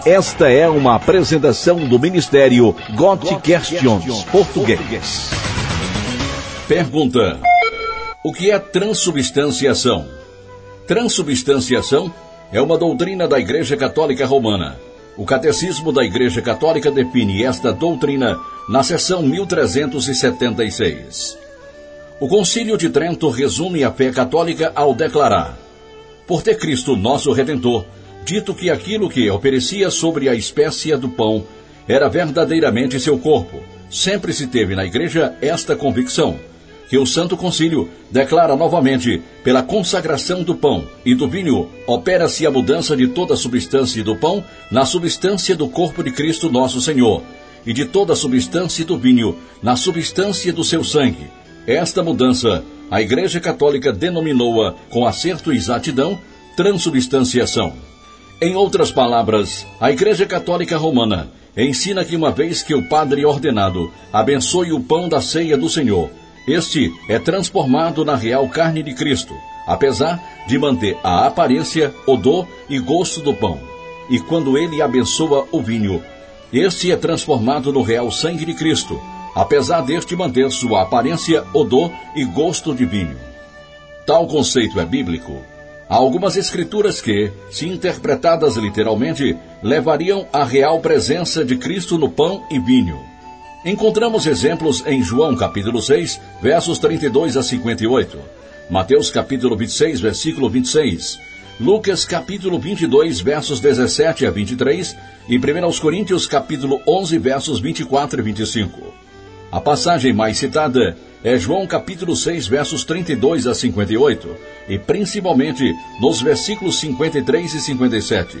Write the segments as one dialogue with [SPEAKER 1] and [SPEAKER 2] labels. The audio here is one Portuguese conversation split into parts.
[SPEAKER 1] Esta é uma apresentação do Ministério God Questions Português.
[SPEAKER 2] Pergunta: o que é transubstanciação? Transubstanciação é uma doutrina da Igreja Católica Romana. O Catecismo da Igreja Católica define esta doutrina na seção 1376. O Concílio de Trento resume a fé católica ao declarar: por ter Cristo, nosso Redentor, dito que aquilo que oferecia sobre a espécie do pão era verdadeiramente seu corpo, sempre se teve na Igreja esta convicção, que o Santo Concílio declara novamente: pela consagração do pão e do vinho, opera-se a mudança de toda a substância do pão na substância do corpo de Cristo nosso Senhor, e de toda a substância do vinho na substância do seu sangue. Esta mudança, a Igreja Católica denominou-a, com acerto e exatidão, transubstanciação. Em outras palavras, a Igreja Católica Romana ensina que uma vez que o padre ordenado abençoe o pão da ceia do Senhor, este é transformado na real carne de Cristo, apesar de manter a aparência, odor e gosto do pão. E quando ele abençoa o vinho, este é transformado no real sangue de Cristo, apesar deste manter sua aparência, odor e gosto de vinho. Tal conceito é bíblico. Há algumas escrituras que, se interpretadas literalmente, levariam à real presença de Cristo no pão e vinho. Encontramos exemplos em João capítulo 6, versos 32 a 58, Mateus capítulo 26, versículo 26, Lucas capítulo 22, versos 17 a 23 e 1 Coríntios capítulo 11, versos 24 e 25. A passagem mais citada é João capítulo 6, versos 32 a 58, e principalmente nos versículos 53 e 57.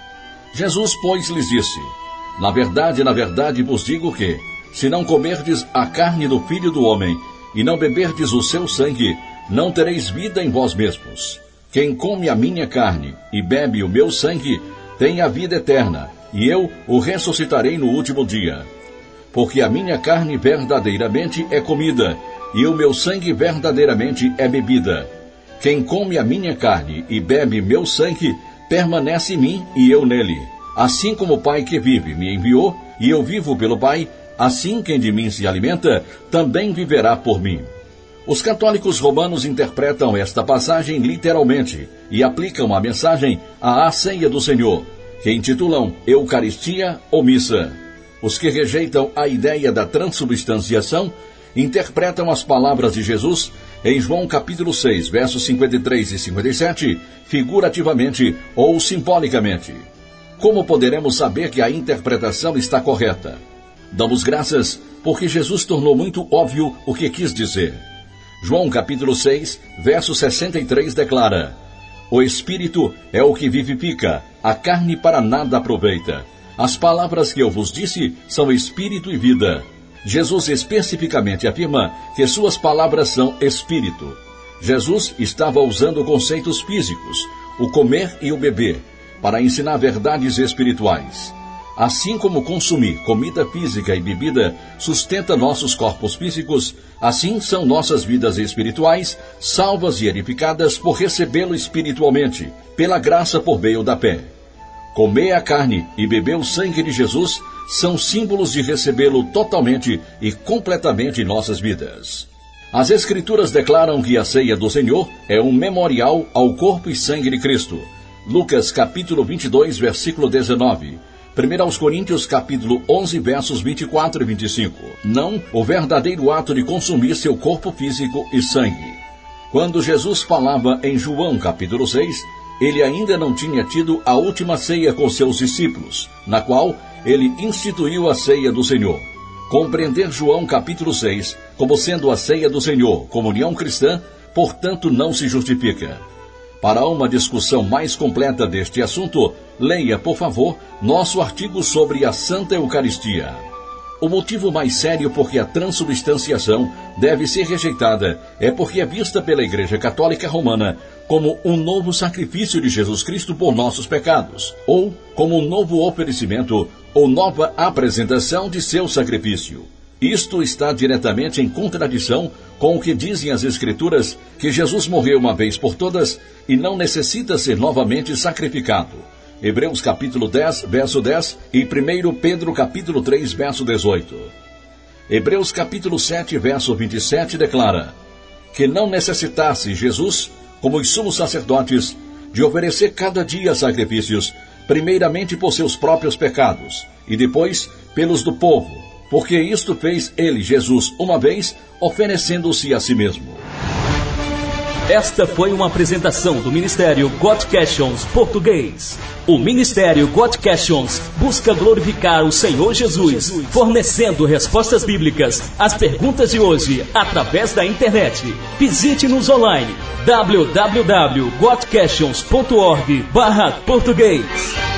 [SPEAKER 2] Jesus, pois, lhes disse: na verdade vos digo que, se não comerdes a carne do Filho do Homem, e não beberdes o seu sangue, não tereis vida em vós mesmos. Quem come a minha carne e bebe o meu sangue, tem a vida eterna, e eu o ressuscitarei no último dia. Porque a minha carne verdadeiramente é comida, e o meu sangue verdadeiramente é bebida. Quem come a minha carne e bebe meu sangue, permanece em mim e eu nele. Assim como o Pai que vive me enviou, e eu vivo pelo Pai, assim quem de mim se alimenta, também viverá por mim. Os católicos romanos interpretam esta passagem literalmente e aplicam a mensagem à ceia do Senhor, que intitulam Eucaristia ou Missa. Os que rejeitam a ideia da transubstanciação interpretam as palavras de Jesus em João capítulo 6, versos 53 e 57, figurativamente ou simbolicamente. Como poderemos saber que a interpretação está correta? Damos graças porque Jesus tornou muito óbvio o que quis dizer. João capítulo 6, verso 63 declara: o Espírito é o que vivifica, a carne para nada aproveita. As palavras que eu vos disse são espírito e vida. Jesus especificamente afirma que suas palavras são espírito. Jesus estava usando conceitos físicos, o comer e o beber, para ensinar verdades espirituais. Assim como consumir comida física e bebida sustenta nossos corpos físicos, assim são nossas vidas espirituais, salvas e edificadas por recebê-lo espiritualmente, pela graça por meio da fé. Comer a carne e beber o sangue de Jesus são símbolos de recebê-lo totalmente e completamente em nossas vidas. As Escrituras declaram que a ceia do Senhor é um memorial ao corpo e sangue de Cristo. Lucas capítulo 22, versículo 19. 1 Coríntios capítulo 11, versos 24 e 25. Não o verdadeiro ato de consumir seu corpo físico e sangue. Quando Jesus falava em João capítulo 6, ele ainda não tinha tido a última ceia com seus discípulos, na qual ele instituiu a ceia do Senhor. Compreender João capítulo 6 como sendo a ceia do Senhor, comunhão cristã, portanto não se justifica. Para uma discussão mais completa deste assunto, leia, por favor, nosso artigo sobre a Santa Eucaristia. O motivo mais sério por que a transubstanciação deve ser rejeitada é porque é vista pela Igreja Católica Romana como um novo sacrifício de Jesus Cristo por nossos pecados, ou como um novo oferecimento ou nova apresentação de seu sacrifício. Isto está diretamente em contradição com o que dizem as Escrituras, que Jesus morreu uma vez por todas e não necessita ser novamente sacrificado. Hebreus capítulo 10, verso 10 e 1 Pedro capítulo 3, verso 18. Hebreus capítulo 7, verso 27 declara que não necessitasse Jesus, como os sumos sacerdotes, de oferecer cada dia sacrifícios, primeiramente por seus próprios pecados, e depois pelos do povo, porque isto fez ele, Jesus, uma vez, oferecendo-se a si mesmo.
[SPEAKER 3] Esta foi uma apresentação do Ministério God Questions Português. O Ministério God Questions busca glorificar o Senhor Jesus, fornecendo respostas bíblicas às perguntas de hoje através da internet. Visite-nos online www.godquestions.org/português.